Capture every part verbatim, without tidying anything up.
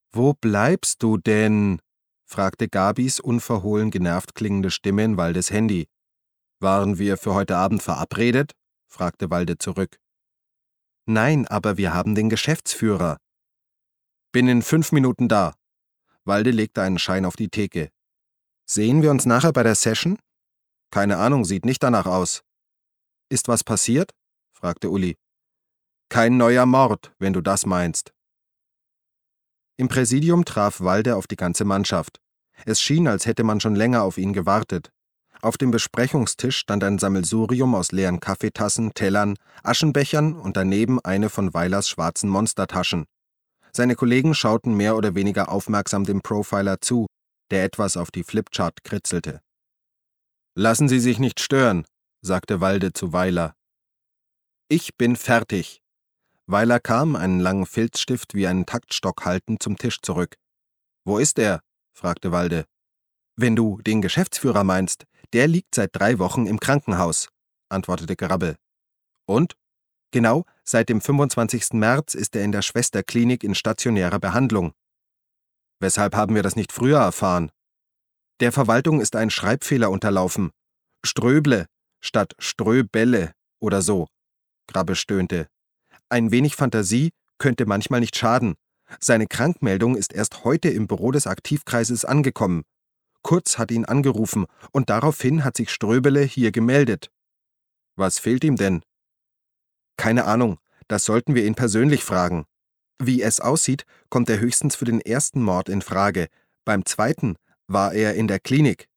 Wo bleibst du denn? Fragte Gabis unverhohlen genervt klingende Stimme in Waldes Handy. Waren wir für heute Abend verabredet? Fragte Walde zurück. Nein, aber wir haben den Geschäftsführer. Bin in fünf Minuten da. Walde legte einen Schein auf die Theke. Sehen wir uns nachher bei der Session? Keine Ahnung, sieht nicht danach aus. Ist was passiert? Fragte Uli. Kein neuer Mord, wenn du das meinst. Im Präsidium traf Walde auf die ganze Mannschaft. Es schien, als hätte man schon länger auf ihn gewartet. Auf dem Besprechungstisch stand ein Sammelsurium aus leeren Kaffeetassen, Tellern, Aschenbechern und daneben eine von Weilers schwarzen Monstertaschen. Seine Kollegen schauten mehr oder weniger aufmerksam dem Profiler zu, der etwas auf die Flipchart kritzelte. »Lassen Sie sich nicht stören«, sagte Walde zu Weiler. »Ich bin fertig.« Weiler kam, einen langen Filzstift wie einen Taktstock haltend, zum Tisch zurück. »Wo ist er?« fragte Walde. »Wenn du den Geschäftsführer meinst, der liegt seit drei Wochen im Krankenhaus«, antwortete Grabbe. »Und?« »Genau, seit dem fünfundzwanzigsten März ist er in der Schwesterklinik in stationärer Behandlung.« »Weshalb haben wir das nicht früher erfahren?« »Der Verwaltung ist ein Schreibfehler unterlaufen. Ströble statt Ströbelle oder so«, Grabbe stöhnte. »Ein wenig Fantasie könnte manchmal nicht schaden. Seine Krankmeldung ist erst heute im Büro des Aktivkreises angekommen. Kurz hat ihn angerufen und daraufhin hat sich Ströbele hier gemeldet.« »Was fehlt ihm denn?« »Keine Ahnung, das sollten wir ihn persönlich fragen. Wie es aussieht, kommt er höchstens für den ersten Mord in Frage. Beim zweiten war er in der Klinik.«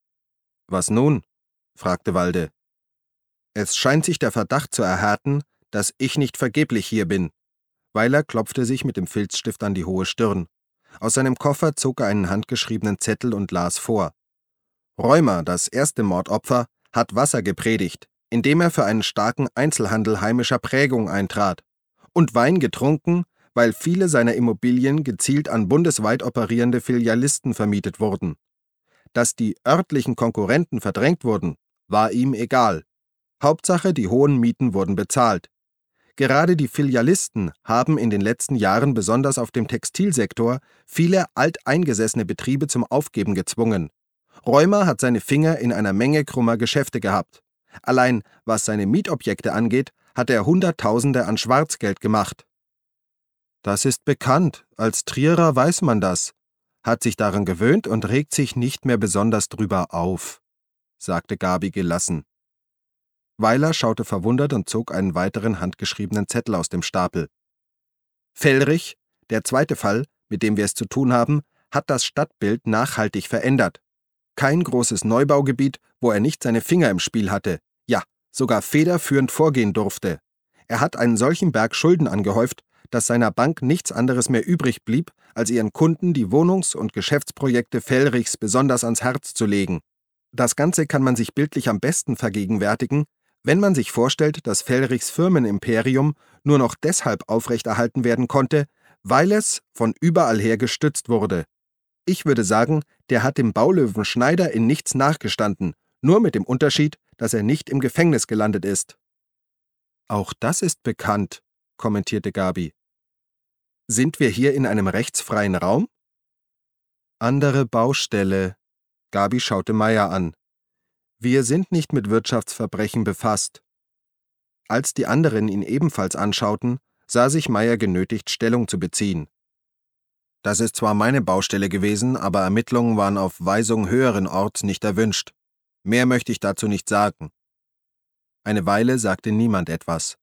»Was nun?« fragte Walde. »Es scheint sich der Verdacht zu erhärten, dass ich nicht vergeblich hier bin.« Weiler klopfte sich mit dem Filzstift an die hohe Stirn. Aus seinem Koffer zog er einen handgeschriebenen Zettel und las vor. »Reumer, das erste Mordopfer, hat Wasser gepredigt, indem er für einen starken Einzelhandel heimischer Prägung eintrat, und Wein getrunken, weil viele seiner Immobilien gezielt an bundesweit operierende Filialisten vermietet wurden. Dass die örtlichen Konkurrenten verdrängt wurden, war ihm egal. Hauptsache, die hohen Mieten wurden bezahlt. Gerade die Filialisten haben in den letzten Jahren besonders auf dem Textilsektor viele alteingesessene Betriebe zum Aufgeben gezwungen. Reumer hat seine Finger in einer Menge krummer Geschäfte gehabt. Allein was seine Mietobjekte angeht, hat er Hunderttausende an Schwarzgeld gemacht.« »Das ist bekannt, als Trierer weiß man das, hat sich daran gewöhnt und regt sich nicht mehr besonders drüber auf«, sagte Gabi gelassen. Weiler schaute verwundert und zog einen weiteren handgeschriebenen Zettel aus dem Stapel. »Fellrich, der zweite Fall, mit dem wir es zu tun haben, hat das Stadtbild nachhaltig verändert. Kein großes Neubaugebiet, wo er nicht seine Finger im Spiel hatte, ja, sogar federführend vorgehen durfte. Er hat einen solchen Berg Schulden angehäuft, dass seiner Bank nichts anderes mehr übrig blieb, als ihren Kunden die Wohnungs- und Geschäftsprojekte Fellrichs besonders ans Herz zu legen. Das Ganze kann man sich bildlich am besten vergegenwärtigen, wenn man sich vorstellt, dass Fellrichs Firmenimperium nur noch deshalb aufrechterhalten werden konnte, weil es von überall her gestützt wurde. Ich würde sagen, der hat dem Baulöwen Schneider in nichts nachgestanden, nur mit dem Unterschied, dass er nicht im Gefängnis gelandet ist.« »Auch das ist bekannt«, kommentierte Gabi. »Sind wir hier in einem rechtsfreien Raum?« »Andere Baustelle«, Gabi schaute Meier an. »Wir sind nicht mit Wirtschaftsverbrechen befasst.« Als die anderen ihn ebenfalls anschauten, sah sich Meier genötigt, Stellung zu beziehen. »Das ist zwar meine Baustelle gewesen, aber Ermittlungen waren auf Weisung höheren Orts nicht erwünscht. Mehr möchte ich dazu nicht sagen.« Eine Weile sagte niemand etwas.